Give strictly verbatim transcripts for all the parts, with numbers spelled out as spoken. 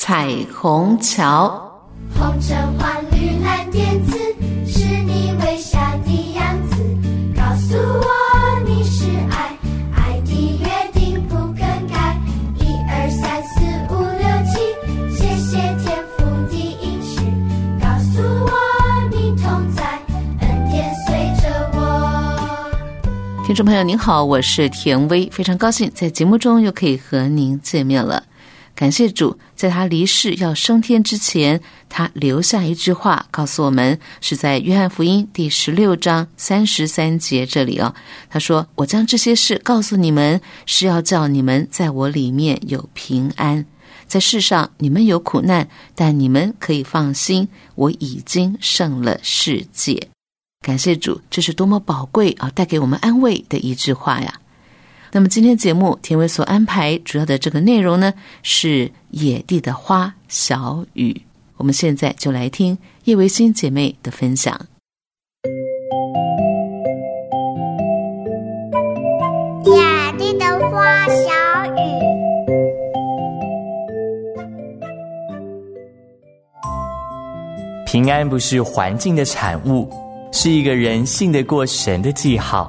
彩虹桥。 红橙黄绿蓝靛紫，是你微笑的样子，告诉我你是爱，爱的约定不更改。一二三四五六七，谢谢天父的应许，告诉我你同在，恩典随着我。 听众朋友您好，我是田薇，非常高兴在节目中又可以和您见面了。感谢主，在他离世要升天之前，他留下一句话告诉我们，是在约翰福音第十六章三十三节这里哦。他说，我将这些事告诉你们，是要叫你们在我里面有平安。在世上你们有苦难，但你们可以放心，我已经胜了世界。感谢主，这是多么宝贵啊，带给我们安慰的一句话呀。那么今天节目田薇所安排主要的这个内容呢，是野地的花小雨。我们现在就来听叶维新姐妹的分享。 野地的花小雨。 平安不是环境的产物，是一个人信得过神的记号。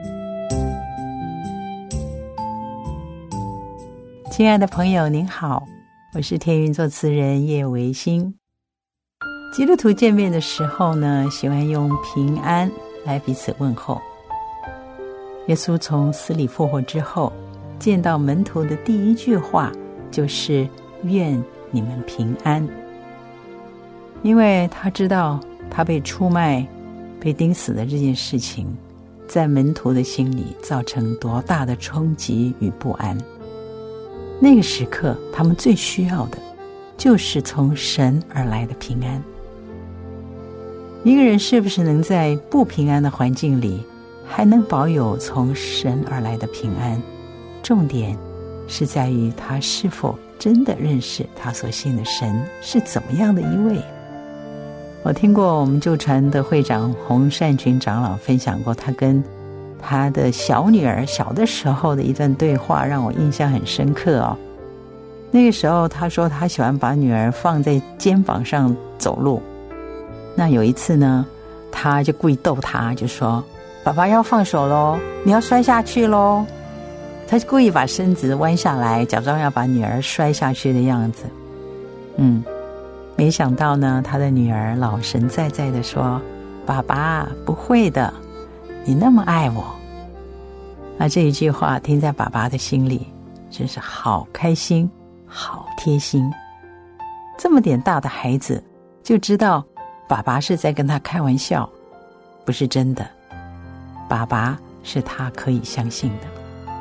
亲爱的朋友您好，我是天云作词人叶维新。基督徒见面的时候呢，喜欢用平安来彼此问候。耶稣从死里复活之后，见到门徒的第一句话就是愿你们平安。因为他知道他被出卖被钉死的这件事情在门徒的心里造成多大的冲击与不安。那个时刻他们最需要的就是从神而来的平安。一个人是不是能在不平安的环境里还能保有从神而来的平安，重点是在于他是否真的认识他所信的神是怎么样的一位。我听过我们旧传的会长洪善群长老分享过他跟他的小女儿小的时候的一段对话，让我印象很深刻哦。那个时候他说他喜欢把女儿放在肩膀上走路，那有一次呢，他就故意逗她，就说爸爸要放手咯，你要摔下去咯。他就故意把身子弯下来，假装要把女儿摔下去的样子。嗯，没想到呢，他的女儿老神在在的说，爸爸不会的，你那么爱我。那这一句话听在爸爸的心里真是好开心好贴心。这么点大的孩子就知道爸爸是在跟他开玩笑，不是真的，爸爸是他可以相信的。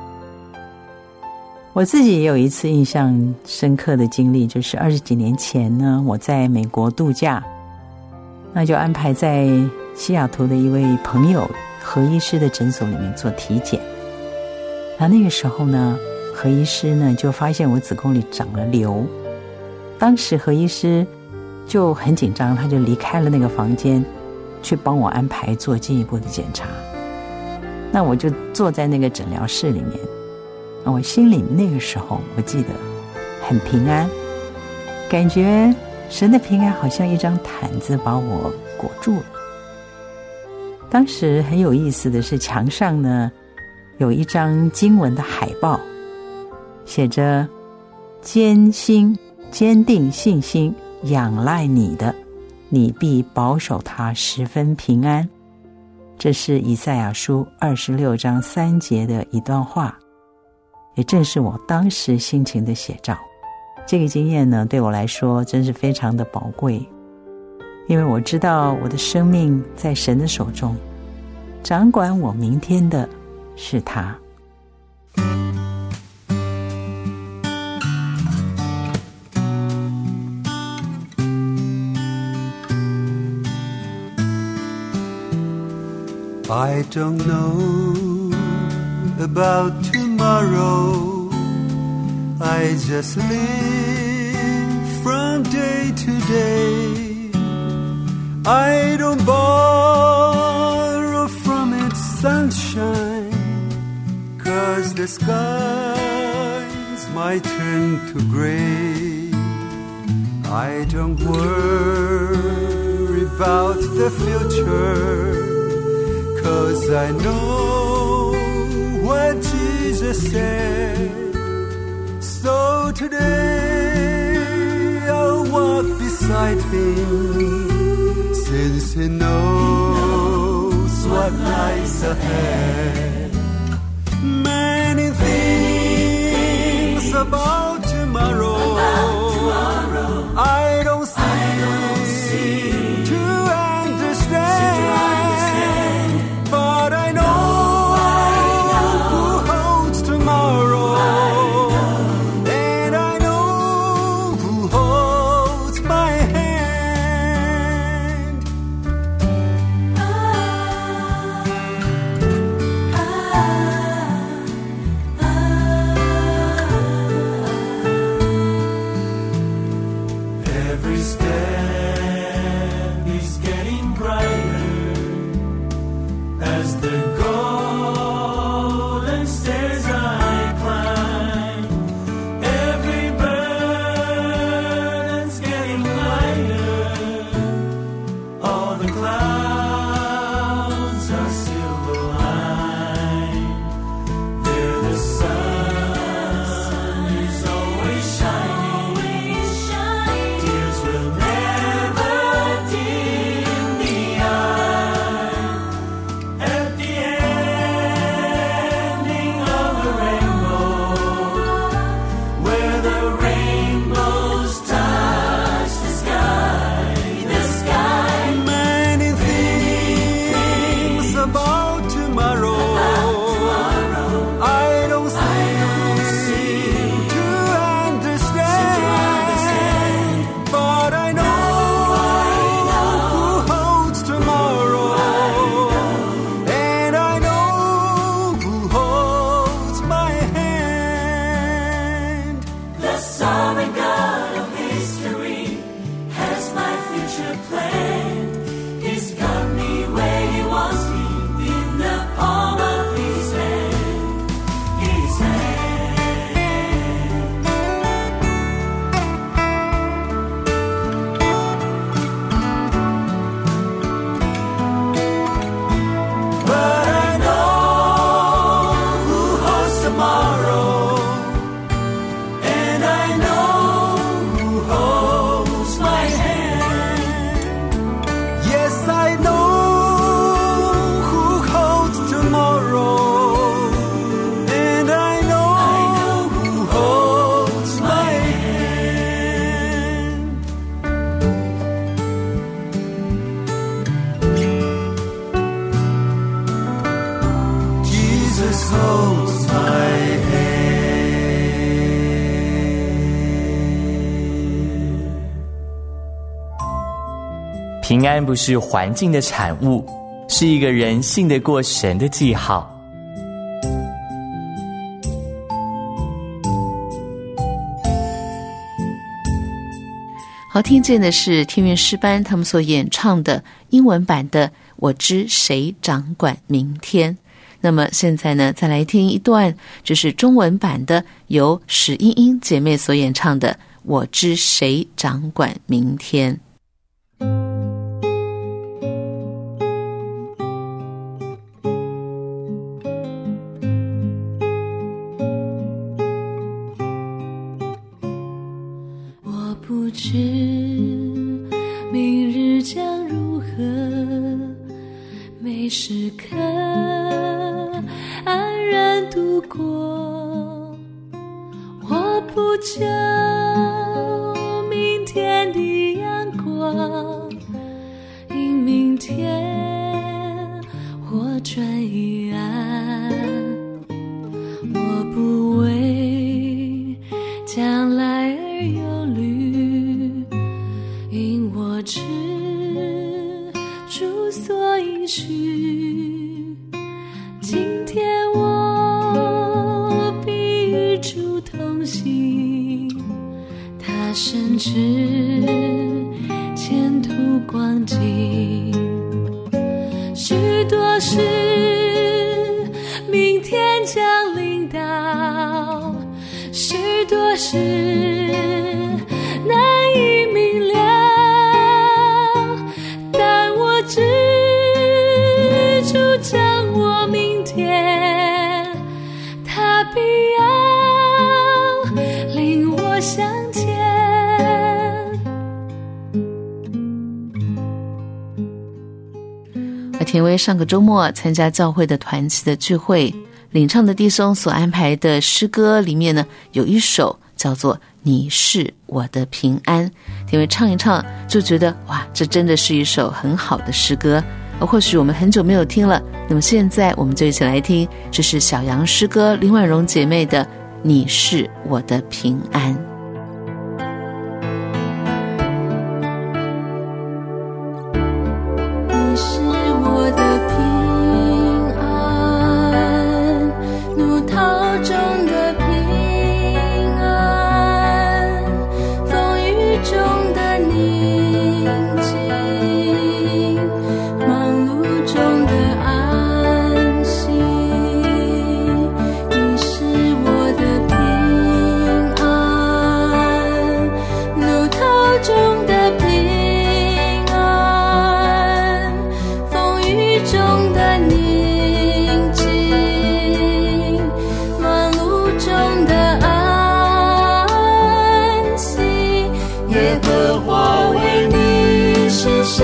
我自己也有一次印象深刻的经历，就是二十几年前呢，我在美国度假，那就安排在西雅图的一位朋友何医师的诊所里面做体检。那那个时候呢，何医师呢就发现我子宫里长了瘤，当时何医师就很紧张，他就离开了那个房间去帮我安排做进一步的检查。那我就坐在那个诊疗室里面，我心里那个时候我记得很平安，感觉神的平安好像一张毯子把我裹住了。当时很有意思的是，墙上呢有一张经文的海报，写着坚心坚定信心仰赖你的，你必保守他十分平安。这是以赛亚书二十六章三节的一段话，也正是我当时心情的写照。这个经验呢，对我来说真是非常的宝贵，因为我知道我的生命在神的手中，掌管我明天的是他。 I don't know about tomorrow, I just live from day to day. I don't borrow from its sunshine, 'cause the skies might turn to gray. I don't worry about the future, 'cause I know what Jesus said. So today I'll walk beside him, since he knows what lies ahead. Many things about tomorrow, about tomorrow I don't see, I don't see to understand, to understand. But I know, I know who holds tomorrow, I know. And I know who holds my hand. Ah, ah, ah, Every step is getting brighter as the golden stairs I climb. Every burden's getting lighter. All the clouds are silver lined. There the sun is always shining. Tears will never dim the eye. At the ending of the rainbow, where the rainbows touch the sky, the sky. Many things about tomorrow, I don't seem to understand. But I know, who holds tomorrow, and I know who holds my hand. The sovereign God of history has my future planned. He's got me where he wants me, in the palm of his hand, his hand. But I know who holds tomorrow, and I know who holds my hand. Yes, I know who holds tomorrow, and I know who holds my hand. Jesus holds my hand. 平安不是环境的产物，是一个人信得过神的记号。 好，听见的是天韵诗班他们所演唱的英文版的《我知谁掌管明天》。那么现在呢，再来听一段，这是中文版的，由史英英姐妹所演唱的《我知谁掌管明天》。 我不知明日将如何，每时刻安然度过。我不求明天的阳光，因明天或转一安。我不为将来而忧虑，因我知主所应许。今天我必与主同行，他深知前途光景。许多事明天将临到，许多事难以明田薇上个周末参加教会的团契的聚会，领唱的弟兄所安排的诗歌里面呢，有一首叫做你是我的平安。田薇唱一唱就觉得哇，这真的是一首很好的诗歌，而或许我们很久没有听了，那么现在我们就一起来听，这是小杨诗歌林婉容姐妹的你是我的平安。 你是我的平安，怒涛中的平安，风雨中的宁静，忙碌中的安息。你是我的平安，怒涛中的平安，风雨中的宁静，忙碌中的安息。 耶和华为你是神，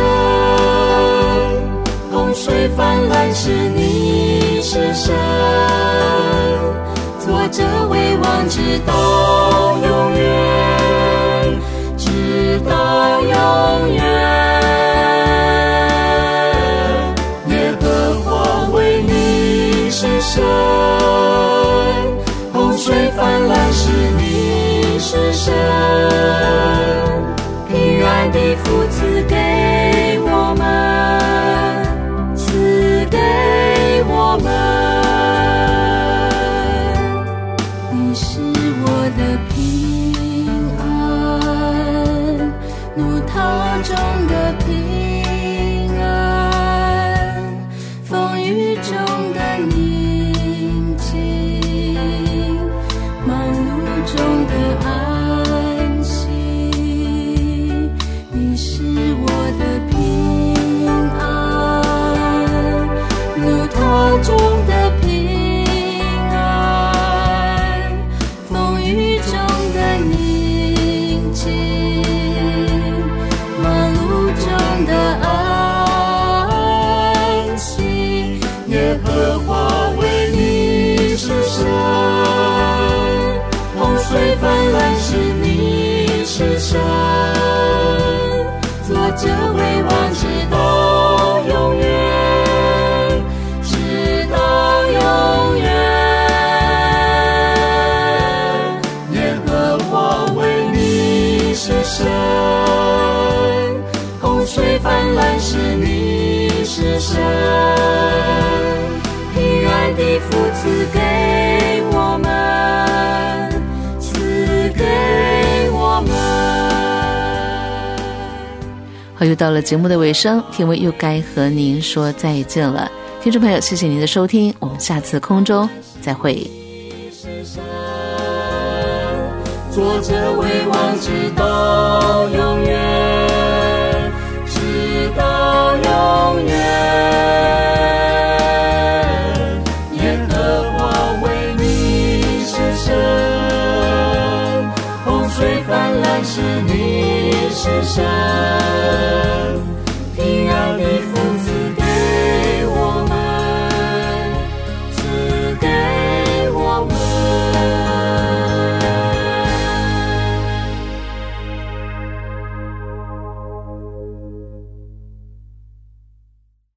洪水泛滥时你是神，坐着为王直到永远，直到永远。耶和华为你是神，洪水泛滥时你是神，平安的福赐给我们，赐给我们。 你是我的平安，怒涛中的平安，风雨中的宁静，忙碌中的安息。你是我的平安，怒涛中的平安，风雨中的宁静，忙碌中的安息。 耶和华为你是神，洪水泛滥时你是神，坐着为王直到永远，直到永远。耶和华为你是神，洪水泛滥时你是神，平安的福赐给我们，赐给我们。 好，又到了节目的尾声，田薇又该和您说再见了。听众朋友，谢谢您的收听，我们下次空中再会。 坐着为王直到永远，直到永远。耶和华为你是神，洪水泛滥时你是神，